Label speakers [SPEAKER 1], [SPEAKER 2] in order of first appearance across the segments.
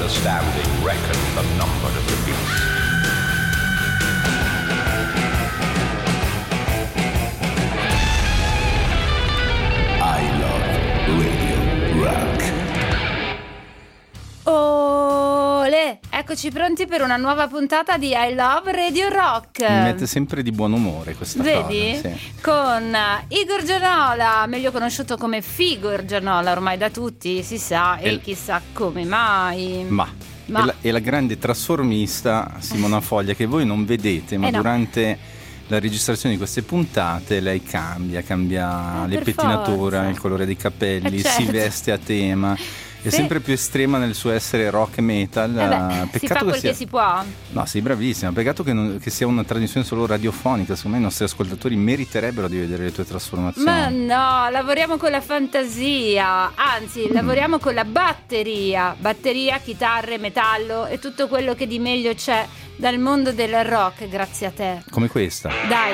[SPEAKER 1] understanding reckon the number of the beast. I love Radio Rock.
[SPEAKER 2] Olè, eccoci pronti per una nuova puntata di I Love Radio Rock.
[SPEAKER 3] Mi mette sempre di buon umore questa
[SPEAKER 2] Vedi?
[SPEAKER 3] cosa, sì.
[SPEAKER 2] Con Igor Gianola, meglio conosciuto come Figor Gianola, ormai da tutti si sa, e chissà come mai.
[SPEAKER 3] Ma. E la grande trasformista Simona Foglia, che voi non vedete, ma
[SPEAKER 2] no.
[SPEAKER 3] Durante la registrazione di queste puntate lei cambia le pettinature,
[SPEAKER 2] forza.
[SPEAKER 3] il colore dei capelli,
[SPEAKER 2] Certo.
[SPEAKER 3] si veste a tema. È sempre più estrema nel suo essere rock e metal.
[SPEAKER 2] Si fa quel che si può.
[SPEAKER 3] No, sei bravissima. Peccato che sia una trasmissione solo radiofonica. Secondo me i nostri ascoltatori meriterebbero di vedere le tue trasformazioni.
[SPEAKER 2] Ma no, lavoriamo con la fantasia, anzi lavoriamo con la batteria, chitarre, metallo e tutto quello che di meglio c'è dal mondo del rock, grazie a te.
[SPEAKER 3] Come questa.
[SPEAKER 2] Dai.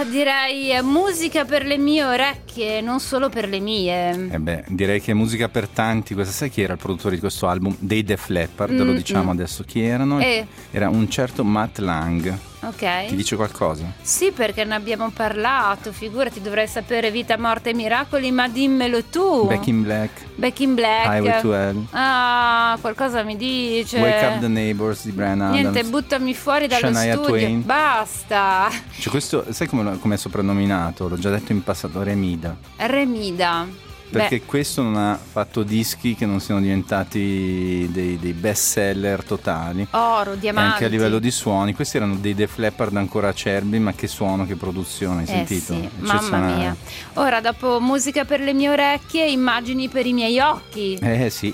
[SPEAKER 2] direi musica per le mie orecchie, non solo per le mie.
[SPEAKER 3] Direi che è musica per tanti. Questa, sai chi era il produttore di questo album? Dei Def Leppard, lo diciamo adesso chi erano. Era un certo Matt Lang.
[SPEAKER 2] Ok.
[SPEAKER 3] Ti dice qualcosa?
[SPEAKER 2] Sì, perché ne abbiamo parlato, figurati, dovrei sapere Vita, Morte e Miracoli, ma dimmelo tu.
[SPEAKER 3] Back in Black,
[SPEAKER 2] Highway
[SPEAKER 3] to Hell.
[SPEAKER 2] Ah, qualcosa mi dice.
[SPEAKER 3] Wake Up the Neighbors di Bryan Adams.
[SPEAKER 2] Niente, buttami fuori dallo
[SPEAKER 3] Shania
[SPEAKER 2] studio.
[SPEAKER 3] Twain.
[SPEAKER 2] Basta.
[SPEAKER 3] Cioè questo, sai come è soprannominato? L'ho già detto in passato, Remida. Perché questo non ha fatto dischi che non siano diventati dei best seller totali.
[SPEAKER 2] Oro, diamanti.
[SPEAKER 3] Anche a livello di suoni. Questi erano dei Def Leppard ancora acerbi, ma che suono, che produzione, hai sentito?
[SPEAKER 2] Sì, mamma mia. Ora, dopo musica per le mie orecchie, immagini per i miei occhi.
[SPEAKER 3] Sì.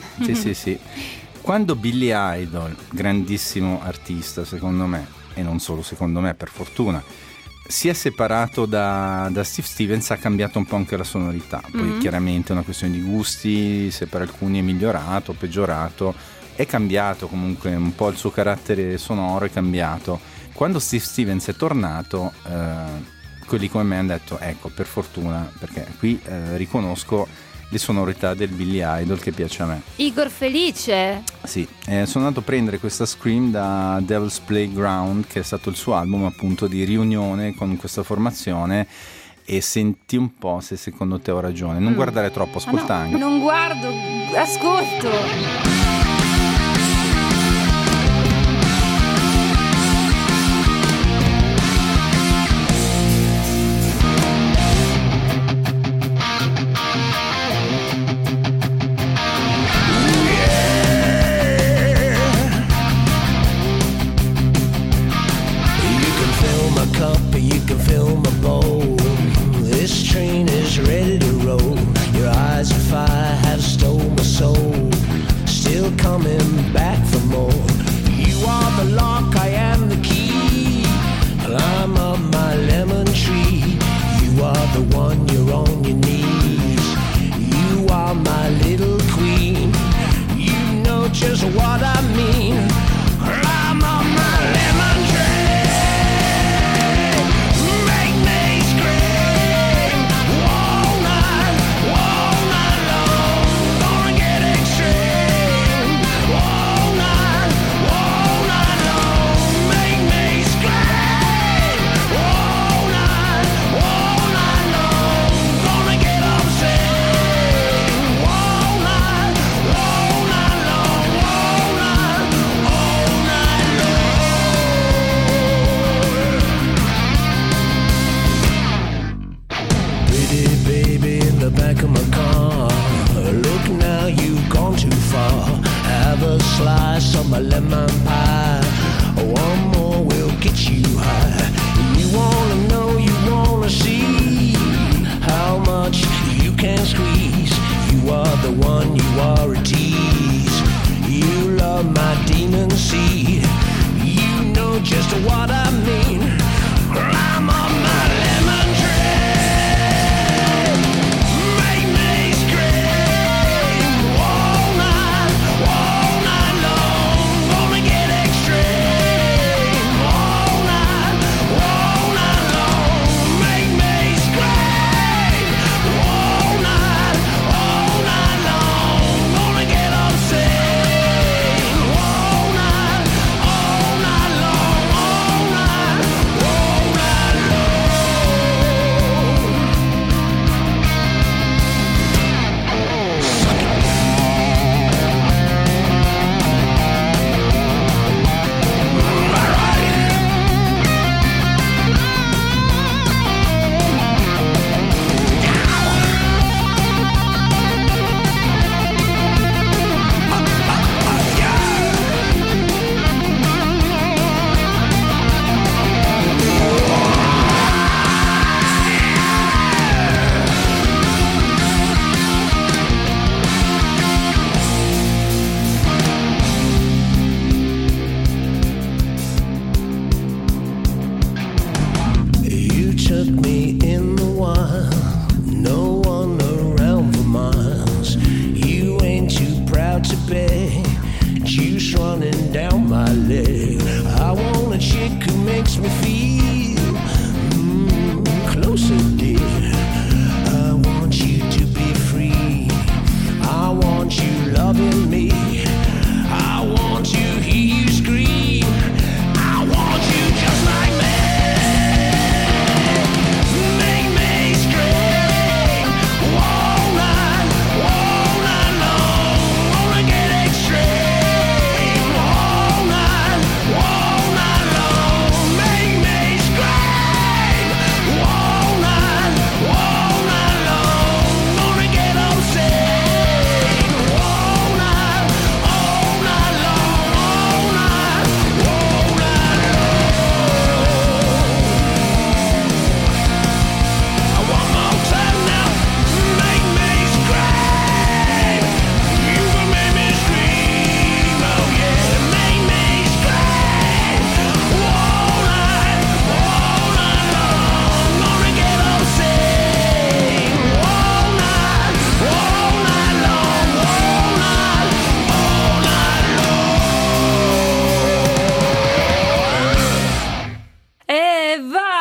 [SPEAKER 3] Quando Billy Idol, grandissimo artista secondo me, e non solo secondo me, per fortuna, si è separato da Steve Stevens, ha cambiato un po' anche la sonorità. Poi chiaramente è una questione di gusti, se per alcuni è migliorato, peggiorato, è cambiato comunque un po' il suo carattere sonoro, è cambiato. Quando Steve Stevens è tornato, quelli come me hanno detto ecco, per fortuna, perché qui riconosco le sonorità del Billy Idol che piace a me.
[SPEAKER 2] Igor Felice.
[SPEAKER 3] Sì, sono andato a prendere questa Scream da Devil's Playground, che è stato il suo album appunto di riunione con questa formazione, e senti un po' se secondo te ho ragione. Non guardare troppo, ascolta anche.
[SPEAKER 2] Non guardo, ascolto.
[SPEAKER 4] Make me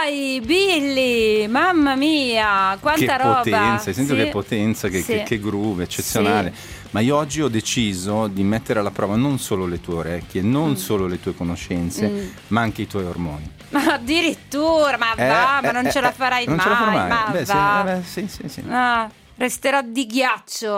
[SPEAKER 2] Dai, Billy, mamma mia, quanta
[SPEAKER 3] che
[SPEAKER 2] roba.
[SPEAKER 3] Potenza, hai sentito
[SPEAKER 2] Sì.
[SPEAKER 3] che potenza,
[SPEAKER 2] Sì.
[SPEAKER 3] che groove, eccezionale.
[SPEAKER 2] Sì.
[SPEAKER 3] Ma io oggi ho deciso di mettere alla prova non solo le tue orecchie, non solo le tue conoscenze, ma anche i tuoi ormoni.
[SPEAKER 2] Ma addirittura, ma va, ma non ce la farai
[SPEAKER 3] non
[SPEAKER 2] mai,
[SPEAKER 3] ce la farai mai.
[SPEAKER 2] ma
[SPEAKER 3] Beh,
[SPEAKER 2] va.
[SPEAKER 3] sì.
[SPEAKER 2] Ah, resterò di ghiaccio.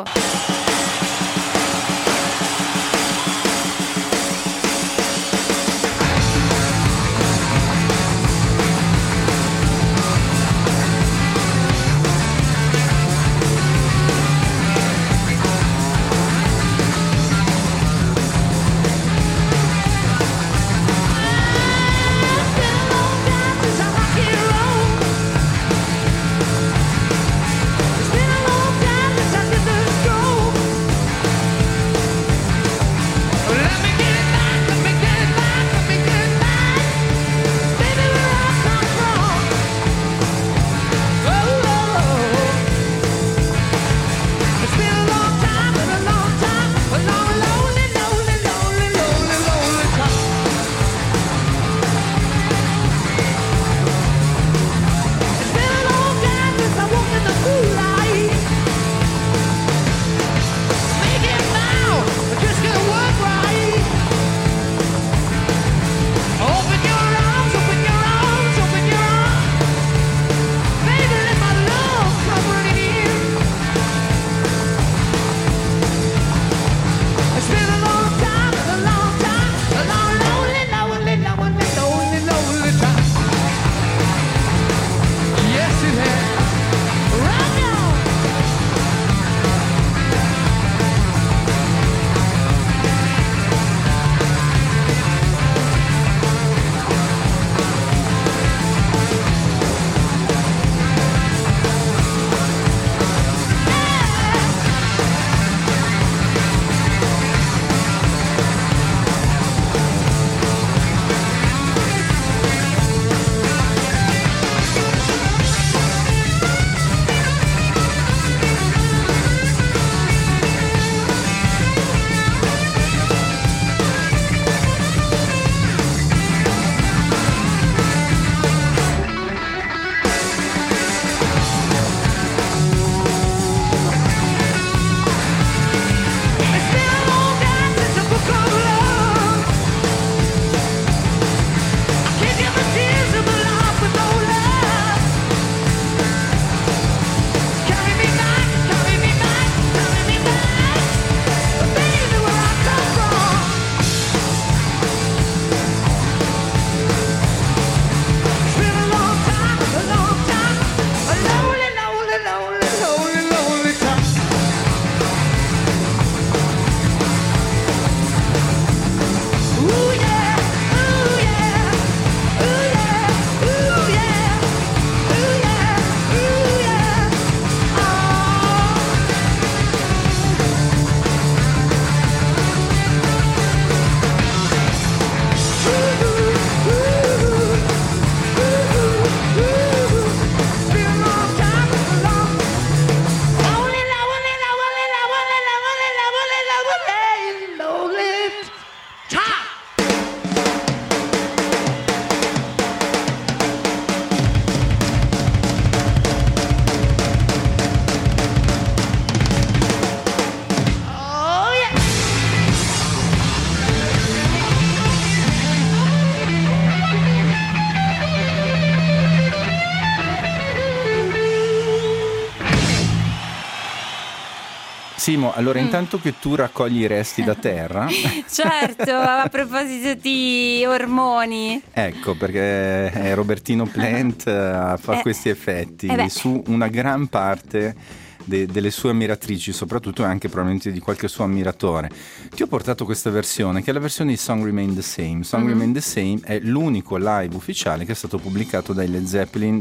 [SPEAKER 3] Simo, allora intanto che tu raccogli i resti da terra,
[SPEAKER 2] Certo, a proposito di ormoni.
[SPEAKER 3] ecco perché Robertino Plant fa questi effetti su una gran parte delle sue ammiratrici, soprattutto e anche probabilmente di qualche suo ammiratore. Ti ho portato questa versione, che è la versione di Song Remain the Same. Song Remain the Same è l'unico live ufficiale che è stato pubblicato dai Led Zeppelin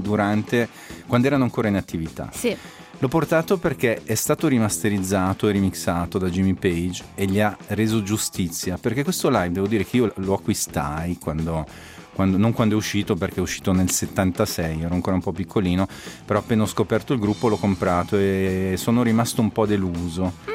[SPEAKER 3] quando erano ancora in attività.
[SPEAKER 2] Sì.
[SPEAKER 3] L'ho portato perché è stato rimasterizzato e remixato da Jimmy Page e gli ha reso giustizia, perché questo live devo dire che io lo acquistai non quando è uscito, perché è uscito nel 76, ero ancora un po' piccolino, però appena ho scoperto il gruppo l'ho comprato e sono rimasto un po' deluso.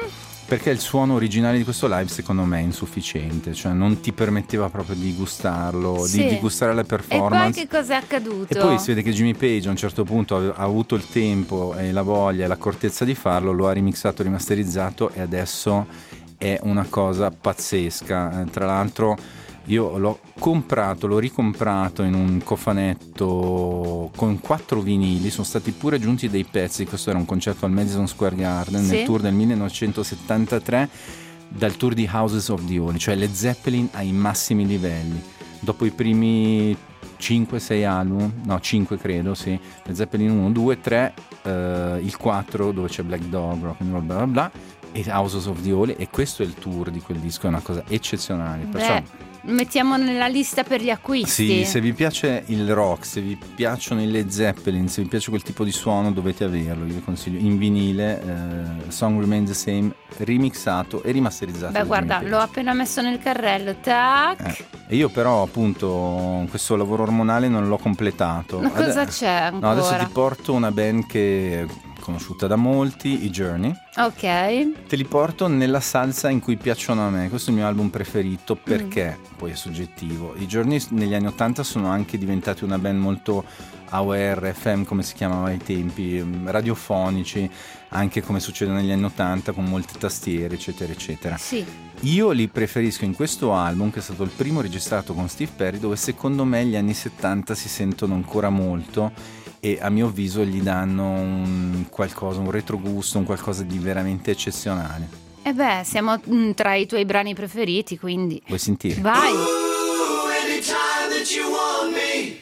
[SPEAKER 3] perché il suono originale di questo live secondo me è insufficiente, cioè non ti permetteva proprio di gustarlo,
[SPEAKER 2] Sì.
[SPEAKER 3] di gustare la
[SPEAKER 2] E poi
[SPEAKER 3] performance.
[SPEAKER 2] che cosa è accaduto?
[SPEAKER 3] E poi si vede che Jimmy Page a un certo punto ha avuto il tempo e la voglia e l'accortezza di farlo, lo ha remixato, rimasterizzato e adesso è una cosa pazzesca. Tra l'altro io l'ho ricomprato in un cofanetto con 4 vinili, sono stati pure aggiunti dei pezzi, questo era un concerto al Madison Square Garden
[SPEAKER 2] Sì.
[SPEAKER 3] nel tour del 1973, dal tour di Houses of the Holy, cioè Led Zeppelin ai massimi livelli. Dopo i primi 5-6 album, no 5 credo, sì, Led Zeppelin 1, 2, 3, il 4 dove c'è Black Dog, rock and roll, bla bla bla, e Houses of the Holy, e questo è il tour di quel disco, è una cosa eccezionale. Perciò
[SPEAKER 2] Mettiamo nella lista per gli acquisti.
[SPEAKER 3] sì, se vi piace il rock, se vi piacciono i Led Zeppelin, se vi piace quel tipo di suono, dovete averlo. Io vi consiglio in vinile, Song Remains the Same, remixato e rimasterizzato.
[SPEAKER 2] Beh, guarda, l'ho appena messo nel carrello. Tac.
[SPEAKER 3] E io però appunto questo lavoro ormonale non l'ho completato.
[SPEAKER 2] Ma cosa c'è ancora?
[SPEAKER 3] No, adesso ti porto una band che è conosciuta da molti, i Journey.
[SPEAKER 2] Ok.
[SPEAKER 3] Te li porto nella salsa in cui piacciono a me. Questo è il mio album preferito perché poi è soggettivo. I Journey negli anni 80 sono anche diventati una band molto AOR, FM come si chiamava ai tempi, radiofonici, anche come succede negli anni 80 con molte tastiere eccetera eccetera.
[SPEAKER 2] Sì.
[SPEAKER 3] Io li preferisco in questo album che è stato il primo registrato con Steve Perry, dove secondo me gli anni 70 si sentono ancora molto e a mio avviso gli danno un retrogusto, un qualcosa di veramente eccezionale.
[SPEAKER 2] E beh, siamo tra i tuoi brani preferiti, quindi
[SPEAKER 3] Vuoi sentire?
[SPEAKER 2] vai.
[SPEAKER 4] Anytime that you want me.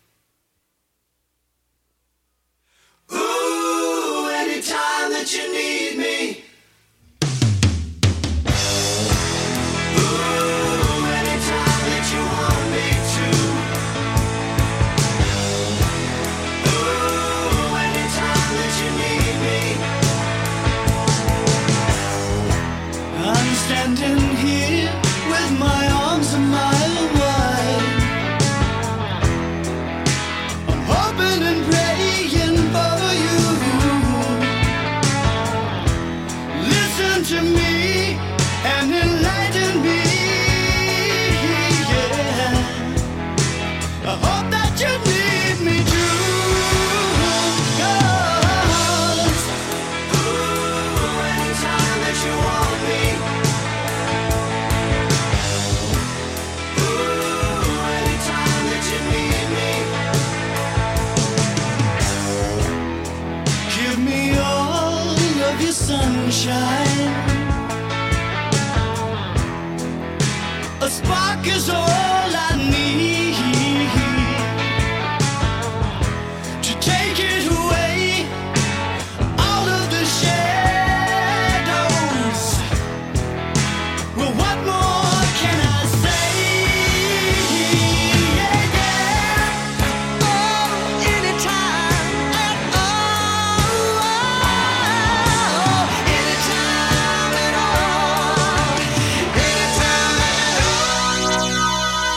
[SPEAKER 4] Ooh, anytime that you need me. Ooh, anytime that you want me to. Ooh, anytime that you need me. I'm standing here with my arms a mile wide. I'm hoping and praying for you. Listen to me and enlighten me. Yeah. I hope that you need me too. 'Cause, ooh, anytime that you want me. Ooh, anytime that you need me. Give me all of your sunshine. A spark is all I need to take it away, all of the shadows. Well, what more can I say? Yeah, yeah. Oh, anytime at all. Anytime at all. Anytime at all.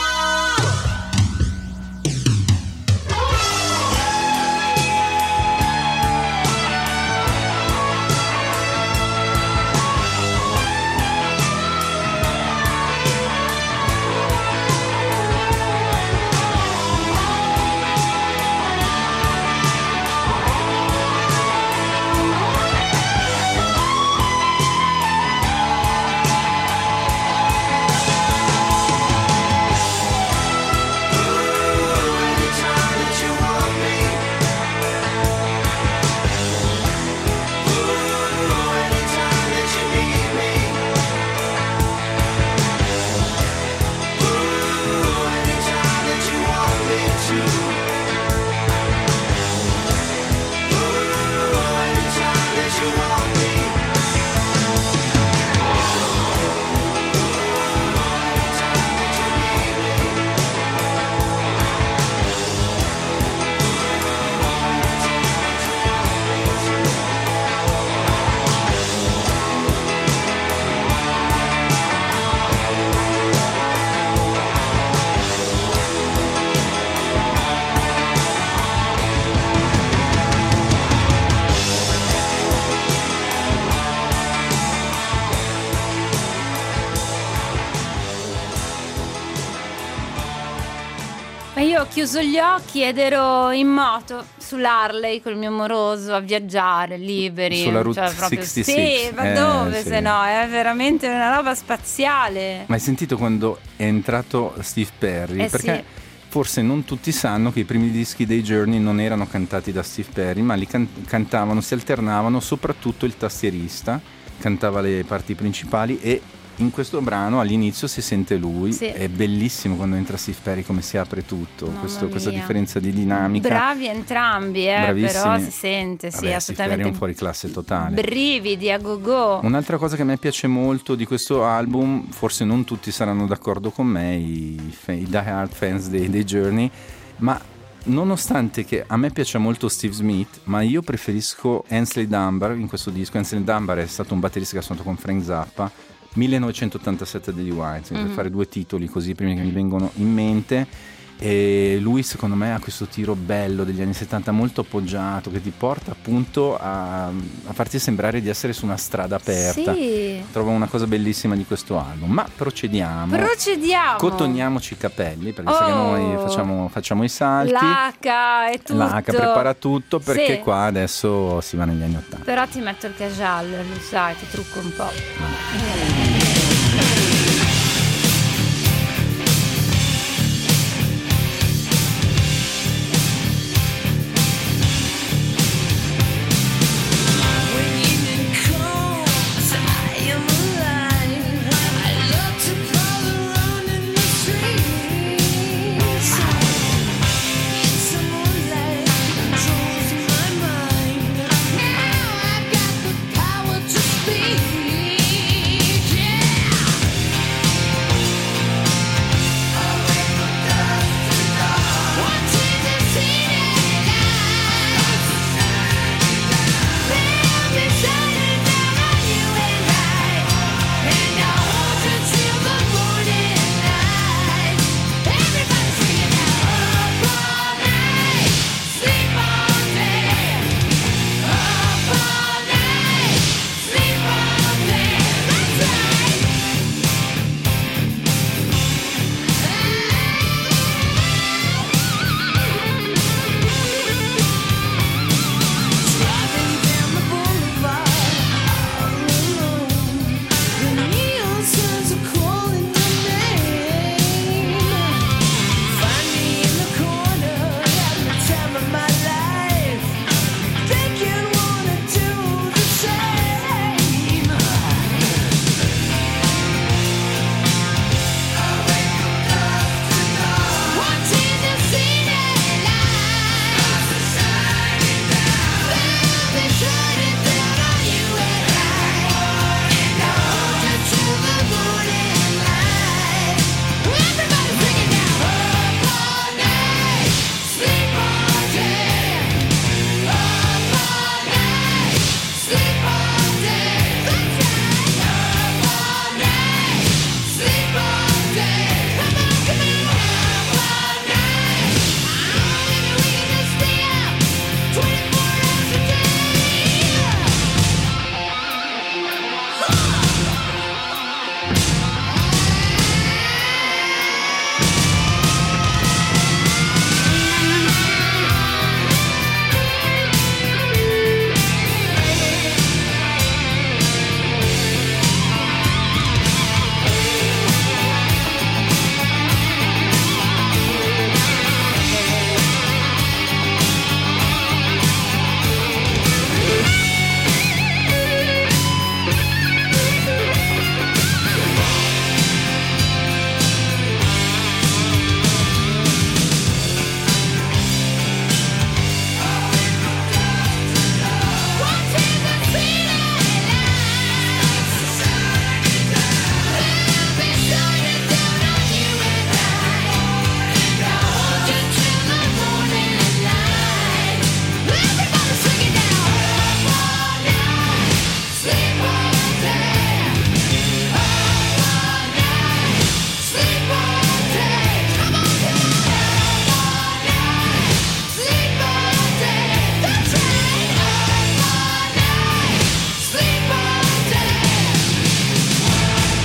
[SPEAKER 2] chiuso gli occhi ed ero in moto sull'Harley col mio moroso a viaggiare liberi.
[SPEAKER 3] Sulla Route
[SPEAKER 2] proprio,
[SPEAKER 3] 66.
[SPEAKER 2] Sì, ma dove
[SPEAKER 3] sì.
[SPEAKER 2] se no? È veramente una roba spaziale.
[SPEAKER 3] Ma hai sentito quando è entrato Steve Perry? Perché
[SPEAKER 2] sì.
[SPEAKER 3] forse non tutti sanno che i primi dischi dei Journey non erano cantati da Steve Perry, ma li cantavano, si alternavano, soprattutto il tastierista cantava le parti principali, e in questo brano all'inizio si sente lui.
[SPEAKER 2] Sì.
[SPEAKER 3] È bellissimo quando entra Steve Perry, come si apre tutto,
[SPEAKER 2] Mamma
[SPEAKER 3] questa
[SPEAKER 2] mia.
[SPEAKER 3] differenza di dinamica.
[SPEAKER 2] Bravi entrambi,
[SPEAKER 3] Bravissimi.
[SPEAKER 2] però si sente, sì,
[SPEAKER 3] Vabbè, Steve
[SPEAKER 2] assolutamente.
[SPEAKER 3] Perry è un fuoriclasse totale.
[SPEAKER 2] Brividi a go-go.
[SPEAKER 3] Un'altra cosa che a me piace molto di questo album, forse non tutti saranno d'accordo con me, i die hard fans dei Journey, ma nonostante che a me piace molto Steve Smith, ma io preferisco Ainsley Dunbar in questo disco. Ainsley Dunbar è stato un batterista che ha suonato con Frank Zappa, 1987 degli Whitesnake, per fare due titoli così, i primi che mi vengono in mente. E lui secondo me ha questo tiro bello degli anni 70, molto appoggiato, che ti porta appunto a farti sembrare di essere su una strada aperta.
[SPEAKER 2] Sì.
[SPEAKER 3] Trovo una cosa bellissima di questo album. Ma procediamo. Cotoniamoci i capelli, perché sa che noi facciamo i salti.
[SPEAKER 2] L'H e tutto.
[SPEAKER 3] L'H prepara tutto, perché
[SPEAKER 2] Sì.
[SPEAKER 3] qua adesso si va negli anni 80.
[SPEAKER 2] Però ti metto il casual, lo sai, ti trucco un po'.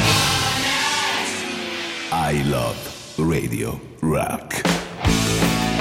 [SPEAKER 1] I love Radio Rock.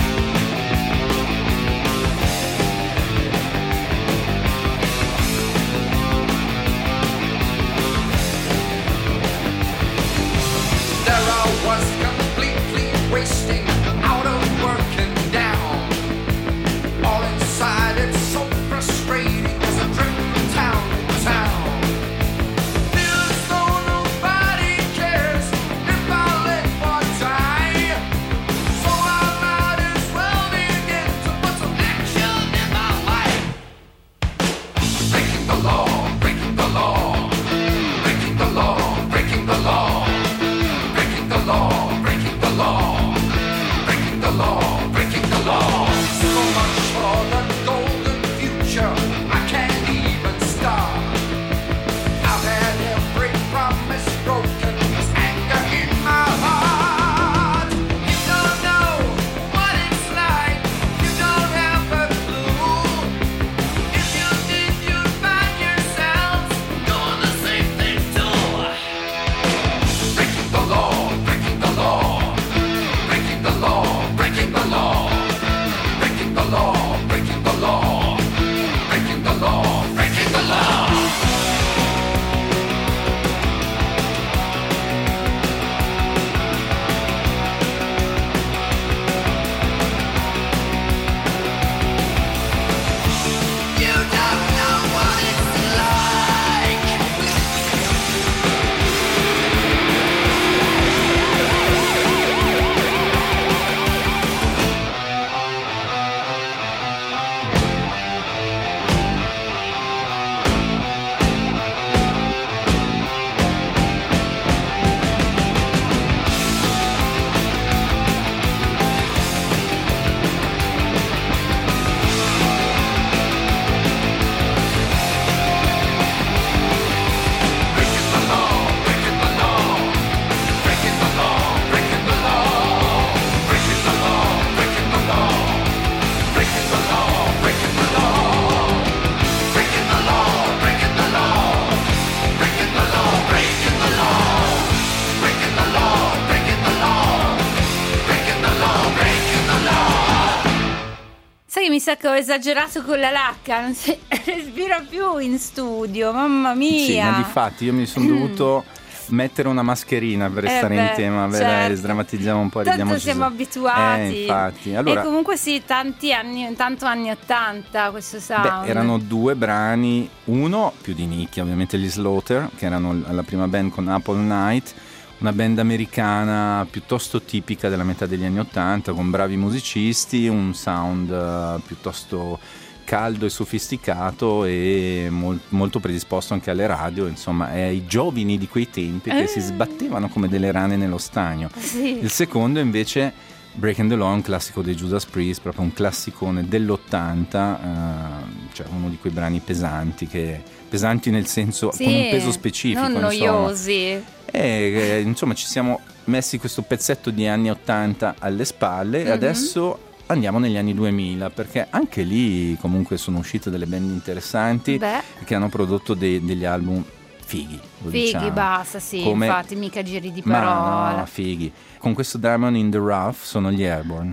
[SPEAKER 2] sa che ho esagerato con la lacca, non si respira più in studio, mamma mia.
[SPEAKER 3] Sì, ma difatti io mi sono dovuto mettere una mascherina per restare in tema. Beh,
[SPEAKER 2] certo.
[SPEAKER 3] dai, sdrammatizziamo un po',
[SPEAKER 2] Tanto
[SPEAKER 3] ridiamoci
[SPEAKER 2] siamo
[SPEAKER 3] su.
[SPEAKER 2] abituati.
[SPEAKER 3] Infatti. Allora,
[SPEAKER 2] e comunque sì, tanto anni 80 questo sound.
[SPEAKER 3] beh, erano due brani, uno più di nicchia, ovviamente gli Slaughter, che erano la prima band con Apple Night, una band americana piuttosto tipica della metà degli anni 80, con bravi musicisti, un sound piuttosto caldo e sofisticato e molto predisposto anche alle radio, insomma, ai giovani di quei tempi che si sbattevano come delle rane nello stagno.
[SPEAKER 2] Sì.
[SPEAKER 3] Il secondo invece, Breaking the Law, un classico dei Judas Priest, proprio un classicone dell'80, cioè uno di quei brani pesanti nel senso,
[SPEAKER 2] Sì,
[SPEAKER 3] con un peso specifico,
[SPEAKER 2] non noiosi.
[SPEAKER 3] insomma ci siamo messi questo pezzetto di anni 80 alle spalle e adesso andiamo negli anni 2000, perché anche lì comunque sono uscite delle band interessanti che hanno prodotto degli album fighi, diciamo.
[SPEAKER 2] Basta, sì,
[SPEAKER 3] Come...
[SPEAKER 2] infatti mica giri di
[SPEAKER 3] Ma
[SPEAKER 2] parola.
[SPEAKER 3] no, fighi. Con questo Diamond in the Rough sono gli Airborne.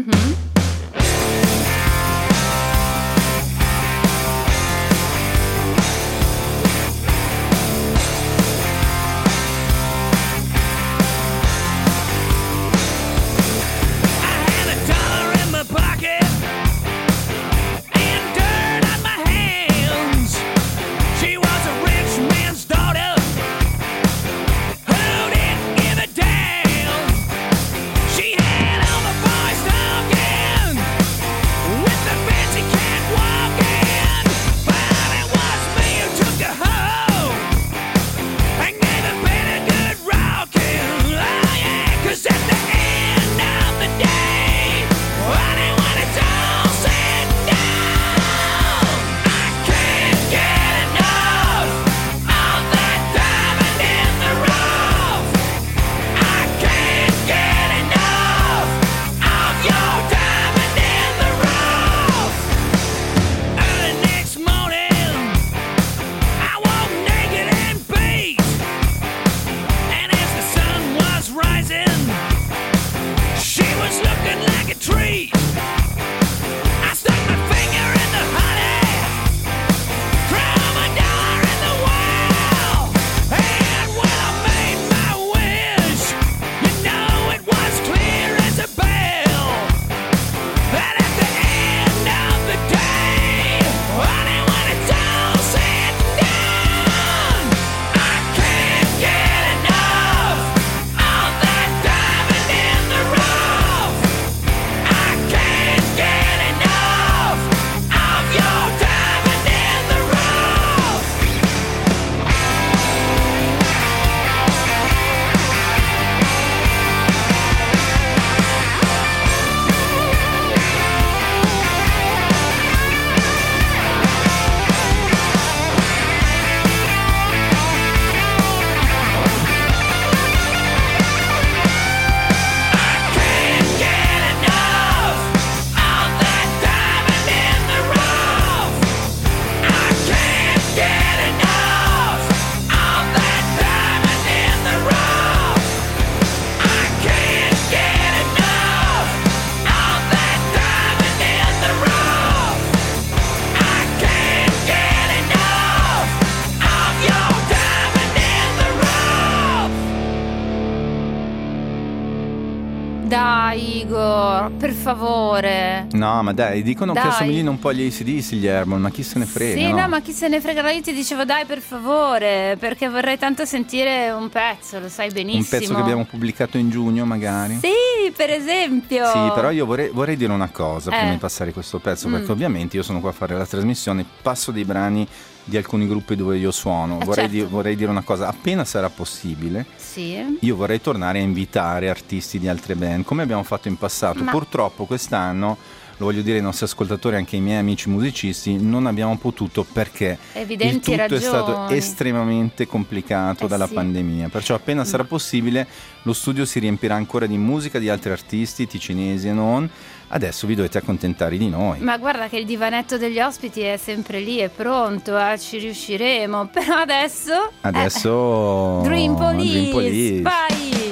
[SPEAKER 2] Dai Igor, per favore.
[SPEAKER 3] No, ma dai, dicono
[SPEAKER 2] Dai.
[SPEAKER 3] che assomiglino un po' agli AC/DC gli Airborne, ma chi se ne frega,
[SPEAKER 2] Sì,
[SPEAKER 3] no?
[SPEAKER 2] no, ma chi se ne frega? No, io ti dicevo dai per favore, perché vorrei tanto sentire un pezzo, lo sai benissimo.
[SPEAKER 3] Un pezzo che abbiamo pubblicato in giugno magari?
[SPEAKER 2] Sì, per esempio.
[SPEAKER 3] Sì, però io vorrei dire una cosa prima di passare questo pezzo, perché ovviamente io sono qua a fare la trasmissione, passo dei brani di alcuni gruppi dove io suono.
[SPEAKER 2] Certo.
[SPEAKER 3] Vorrei dire una cosa, appena sarà possibile,
[SPEAKER 2] Sì.
[SPEAKER 3] io vorrei tornare a invitare artisti di altre band, come abbiamo fatto in passato.
[SPEAKER 2] Ma-
[SPEAKER 3] Purtroppo quest'anno, lo voglio dire ai nostri ascoltatori, anche ai miei amici musicisti, non abbiamo potuto perché
[SPEAKER 2] Evidenti
[SPEAKER 3] il tutto è stato
[SPEAKER 2] ragioni.
[SPEAKER 3] estremamente complicato dalla
[SPEAKER 2] sì.
[SPEAKER 3] pandemia. Perciò appena sarà possibile lo studio si riempirà ancora di musica di altri artisti, ticinesi e non. Adesso vi dovete accontentare di noi.
[SPEAKER 2] Ma guarda che il divanetto degli ospiti è sempre lì, è pronto, ci riusciremo. Però adesso Dream Police, vai!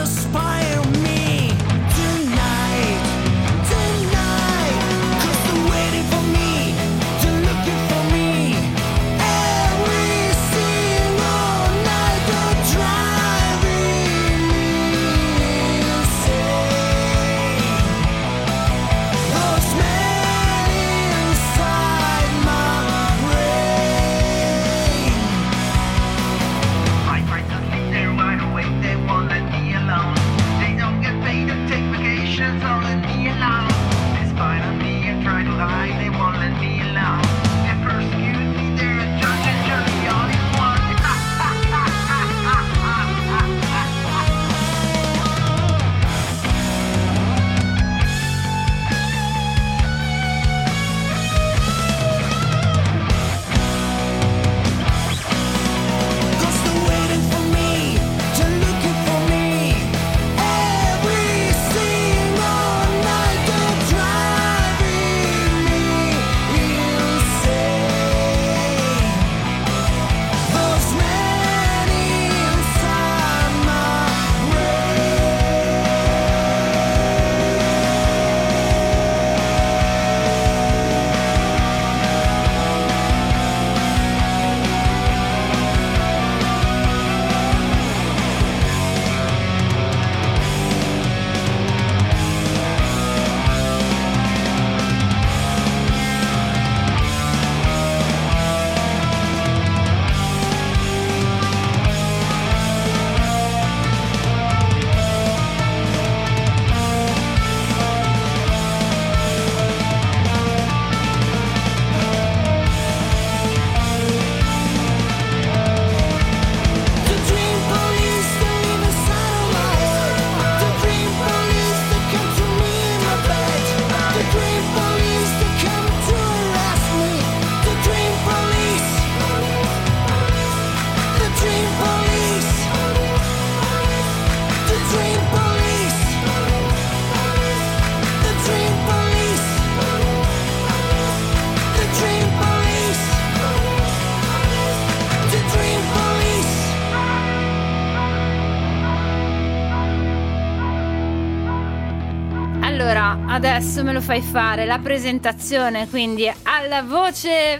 [SPEAKER 2] Adesso me lo fai fare la presentazione, quindi alla voce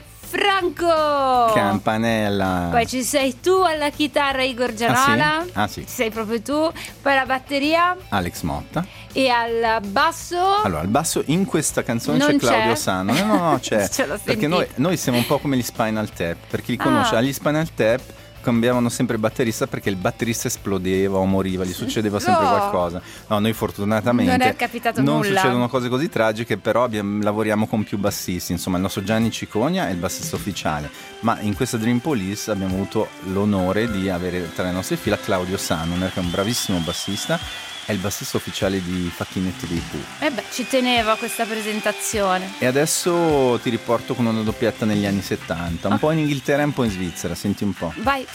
[SPEAKER 2] Franco
[SPEAKER 3] Campanella.
[SPEAKER 2] Poi ci sei tu alla chitarra, Igor Gianola.
[SPEAKER 3] Ah sì?
[SPEAKER 2] Ci sei proprio tu. Poi alla batteria
[SPEAKER 3] Alex Motta.
[SPEAKER 2] E al basso?
[SPEAKER 3] Allora, al basso in questa canzone
[SPEAKER 2] non
[SPEAKER 3] c'è Claudio Sano. No, c'è.
[SPEAKER 2] Ce l'ho
[SPEAKER 3] perché noi siamo un po' come gli Spinal Tap. Per chi li conosce, agli Spinal Tap cambiavano sempre il batterista perché il batterista esplodeva o moriva, gli succedeva sempre qualcosa. No, noi fortunatamente
[SPEAKER 2] non è capitato
[SPEAKER 3] non
[SPEAKER 2] nulla.
[SPEAKER 3] succedono cose così tragiche, però lavoriamo con più bassisti. Insomma, il nostro Gianni Cicogna è il bassista ufficiale, ma in questa Dream Police abbiamo avuto l'onore di avere tra le nostre fila Claudio Sanuner, che è un bravissimo bassista. È il bassista ufficiale di Facchinetti dei Pooh.
[SPEAKER 2] Ci tenevo a questa presentazione.
[SPEAKER 3] E adesso ti riporto con una doppietta negli anni 70, un po' in Inghilterra e un po' in Svizzera, senti un po'.
[SPEAKER 2] Vai.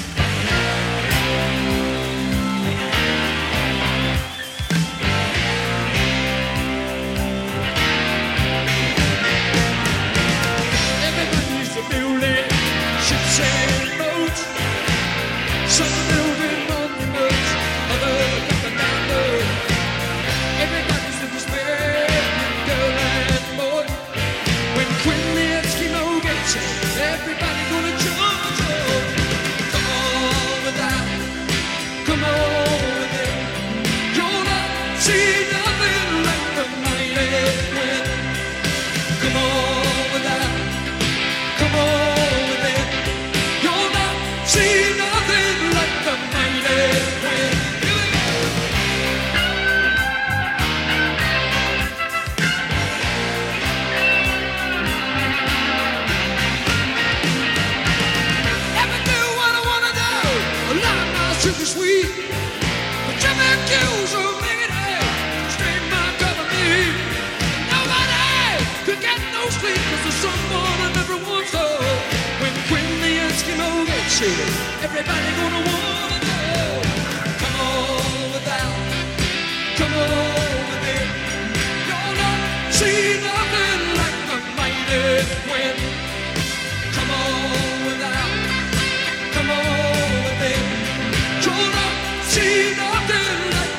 [SPEAKER 4] Everybody gonna wanna know. Come on without, come on with it. You're not see nothing like the mighty wind. Come on without, come on with it. You're not see nothing like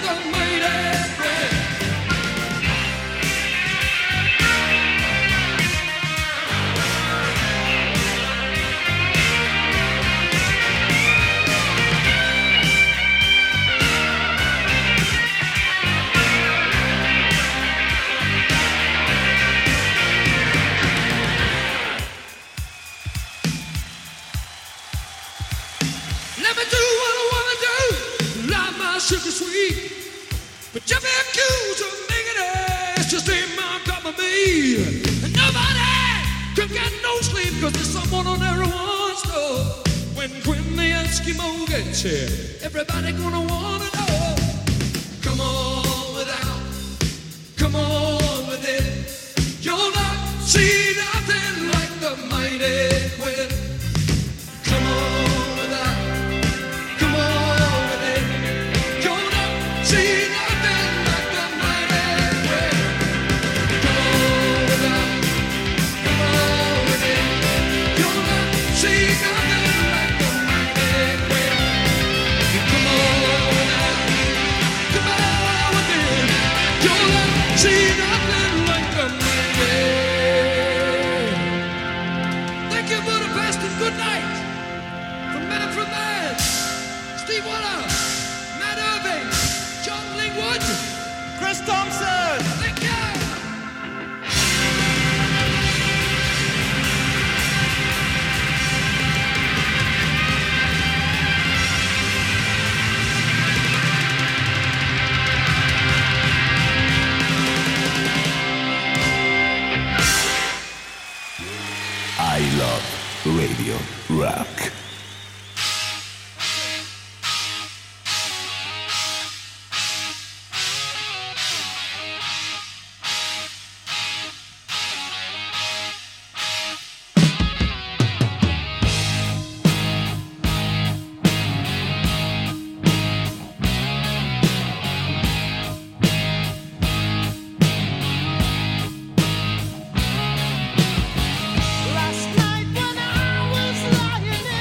[SPEAKER 4] sugar sweet. But jumping accused of making it just ain't my cup of me. And nobody can get no sleep cause there's someone on everyone's door. When the Eskimo gets here, everybody gonna wanna know. Come on without, come on with it. You'll not see nothing like the mighty Quinn. Come on without, come on with it. You'll not see nothing like the mighty Quinn. Come on without, come on with it. You'll not see nothing like the mighty Quinn. Come on without, come on with it. You'll not see nothing like the mighty. Thank you, Budapest, and good night. From Men and From Man, Steve Waller, Matt Irving, John Lingwood, Chris Thompson. Thank you.
[SPEAKER 1] I love Radio Rock.
[SPEAKER 4] Last night when I was lying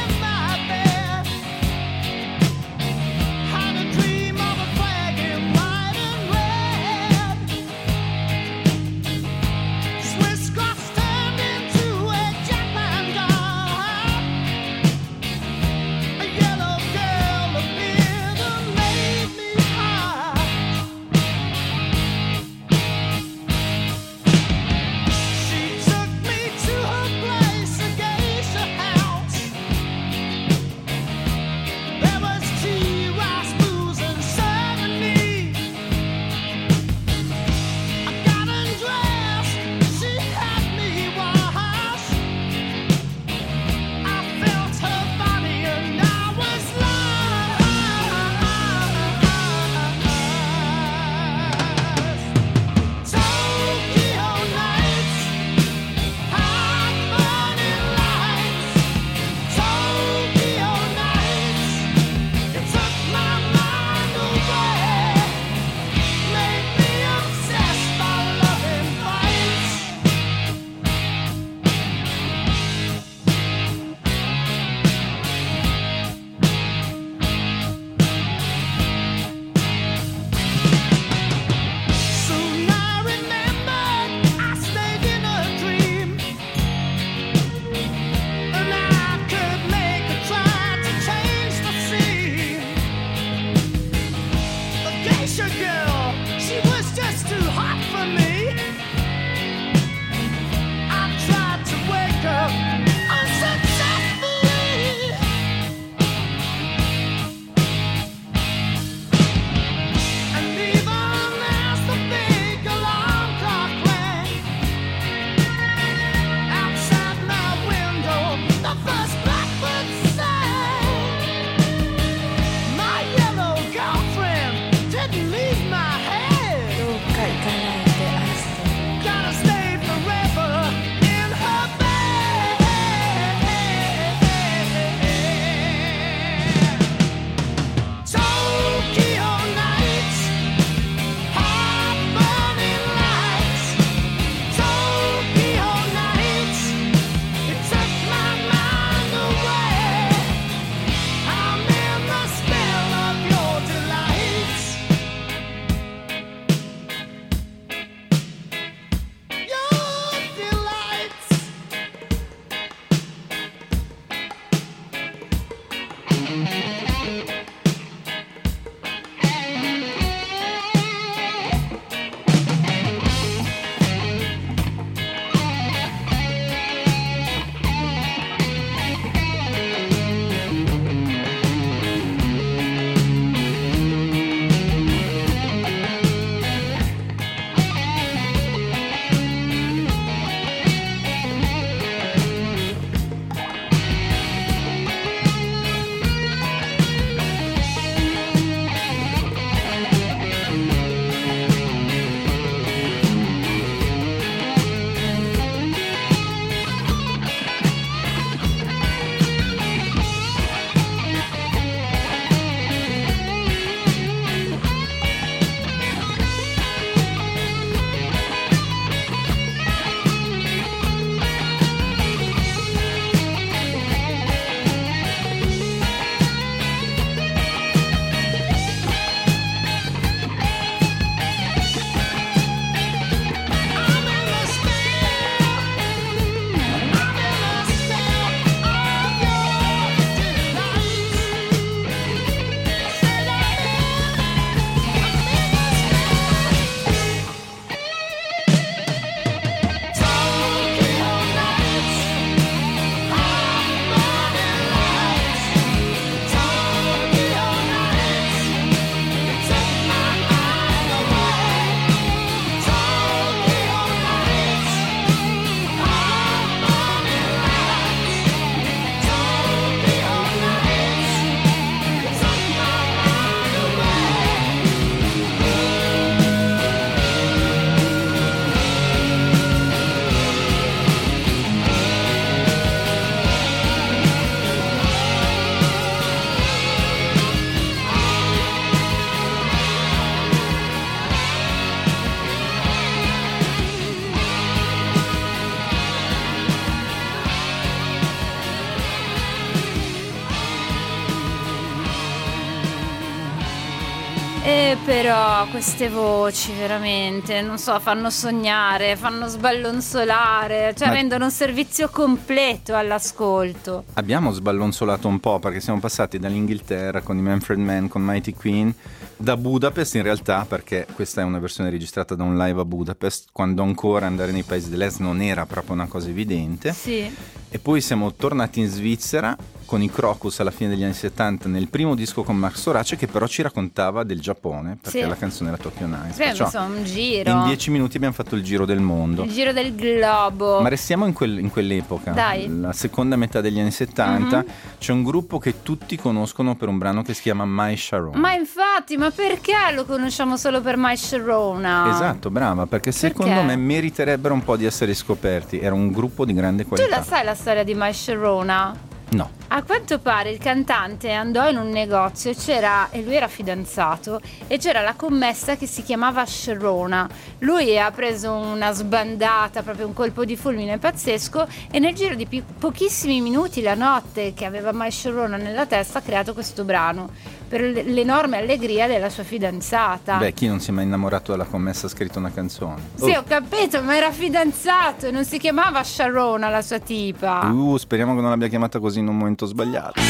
[SPEAKER 2] Però queste voci veramente, non so, fanno sognare, fanno sballonzolare, cioè rendono un servizio completo all'ascolto.
[SPEAKER 3] Abbiamo sballonsolato un po' perché siamo passati dall'Inghilterra con i Manfred Mann, con Mighty Queen, da Budapest in realtà, perché questa è una versione registrata da un live a Budapest, quando ancora andare nei paesi dell'est non era proprio una cosa evidente.
[SPEAKER 2] Sì.
[SPEAKER 3] E poi siamo tornati in Svizzera con i Crocus alla fine degli anni 70 nel primo disco con Max Sorace, che però ci raccontava del Giappone, perché
[SPEAKER 2] sì,
[SPEAKER 3] la canzone era Tokyo Nights.
[SPEAKER 2] Sì, insomma, un giro.
[SPEAKER 3] In 10 minuti abbiamo fatto il giro del mondo.
[SPEAKER 2] Il giro del globo.
[SPEAKER 3] Ma restiamo in quell'epoca.
[SPEAKER 2] Dai.
[SPEAKER 3] La seconda metà degli anni 70. C'è un gruppo che tutti conoscono per un brano che si chiama My Sharona.
[SPEAKER 2] Ma infatti, ma perché lo conosciamo solo per My Sharona?
[SPEAKER 3] Esatto, brava, perché secondo me meriterebbero un po' di essere scoperti. Era un gruppo di grande qualità.
[SPEAKER 2] Tu la sai la storia di My Sharona?
[SPEAKER 3] No.
[SPEAKER 2] A quanto pare il cantante andò in un negozio e lui era fidanzato e c'era la commessa che si chiamava Sharona. Lui ha preso una sbandata, proprio un colpo di fulmine pazzesco, e nel giro di pochissimi minuti, la notte che aveva My Sharona nella testa, ha creato questo brano per l'enorme allegria della sua fidanzata.
[SPEAKER 3] Beh, chi non si è mai innamorato della commessa ha scritto una canzone?
[SPEAKER 2] Sì, ho capito, ma era fidanzato e non si chiamava Sharona la sua tipa.
[SPEAKER 3] Speriamo che non l'abbia chiamata così in un momento sbagliato.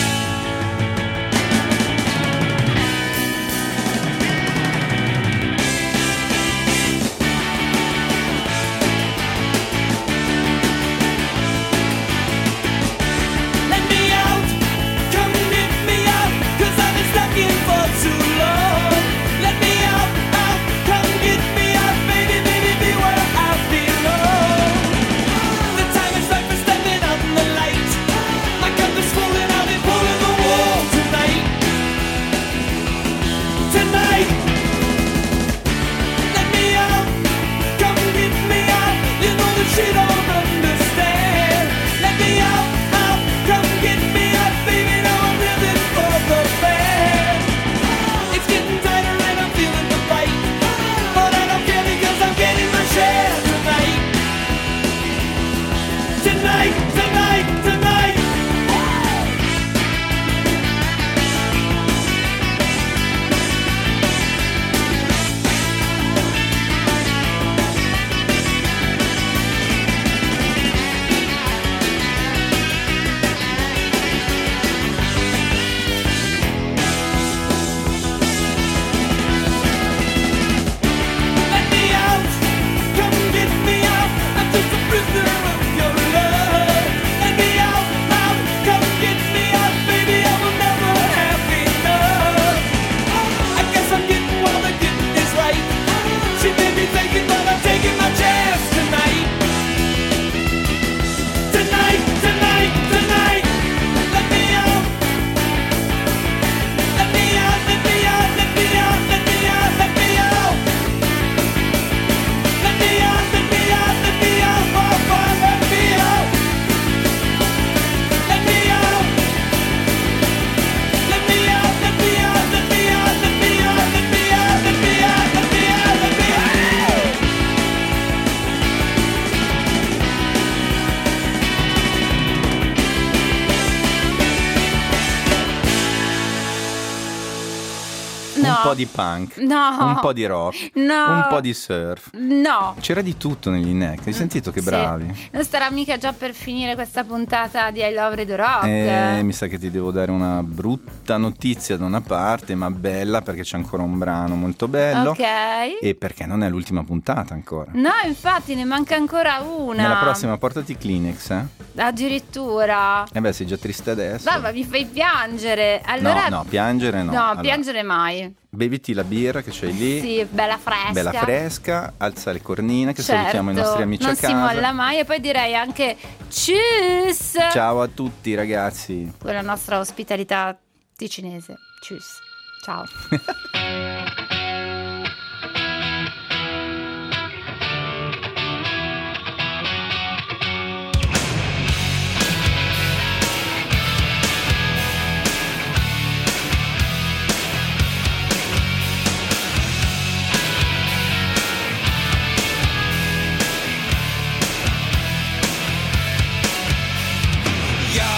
[SPEAKER 3] Un po' di punk, un po' di rock, un po' di surf.
[SPEAKER 2] No.
[SPEAKER 3] C'era di tutto negli Neck, hai sentito che bravi?
[SPEAKER 2] Sì. Non starà mica già per finire questa puntata di I Love Radio Rock?
[SPEAKER 3] Mi sa che ti devo dare una brutta notizia da una parte, ma bella, perché c'è ancora un brano molto bello.
[SPEAKER 2] Ok.
[SPEAKER 3] E perché non è l'ultima puntata ancora.
[SPEAKER 2] No, infatti ne manca ancora una.
[SPEAKER 3] Nella prossima portati Kleenex,
[SPEAKER 2] Addirittura.
[SPEAKER 3] Beh, sei già triste adesso.
[SPEAKER 2] Dai, ma mi fai piangere. Allora...
[SPEAKER 3] No, piangere no.
[SPEAKER 2] No,
[SPEAKER 3] allora,
[SPEAKER 2] piangere mai.
[SPEAKER 3] Beviti la birra che c'hai lì.
[SPEAKER 2] Sì, bella fresca.
[SPEAKER 3] Bella fresca, alza le cornine, che
[SPEAKER 2] certo,
[SPEAKER 3] salutiamo i nostri amici
[SPEAKER 2] non
[SPEAKER 3] a casa.
[SPEAKER 2] Non si molla mai. E poi direi anche tschüss.
[SPEAKER 3] Ciao a tutti ragazzi.
[SPEAKER 2] Con la nostra ospitalità ticinese. Tschüss. Ciao.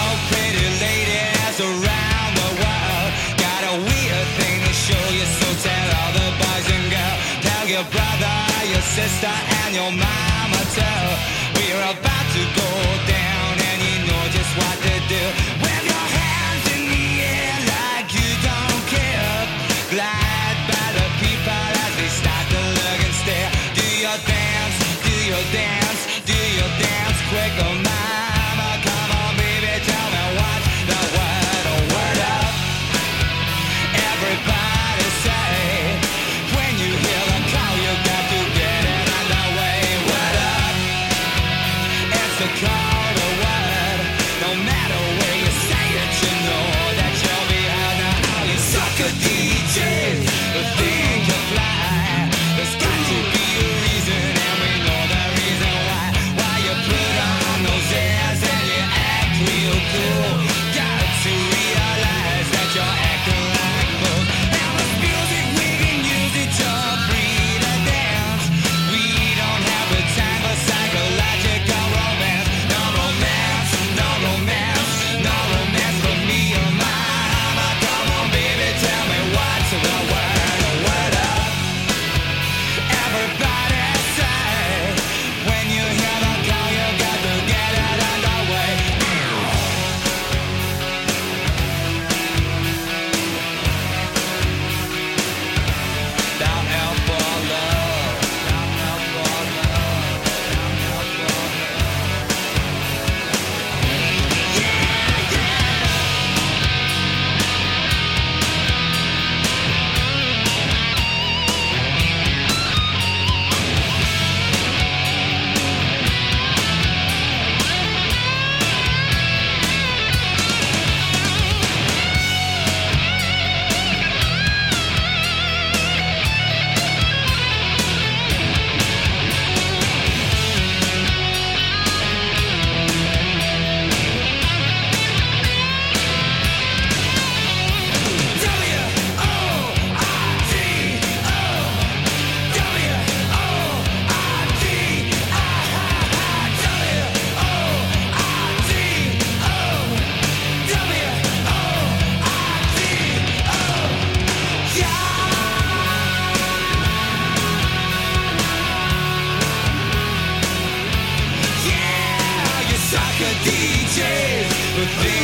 [SPEAKER 5] Around the world, got a weird thing to show you, so your brother, your sister, and your mama too. We're about to go down, and you know just what to do. Wave your hands in the air like you don't care. Glide by the people as they start to look and stare. Do your dance, do your dance, do your dance quick, oh mama. Come on, baby, tell me what's the word, oh word up. Everybody say, when you hear the call, you got to get it underway. Word up, it's a call to word. No matter where you say it, you know that you'll be heard. Now all you sucker DJs who think you fly, there's got to be a reason, and we know the reason why. Why you put on those airs and you act real cool. Got to realize that you're acting like fools. Now this music, we can use it to breed a dance. We don't have the time for psychological romance. No romance, no romance, no romance for me or mama. Come on, baby, tell me what's the word up. Everybody say, when you hear the call, you got to get it underway. Down out for love, down out for love, down out for love. Yeah, you sucker DJs who think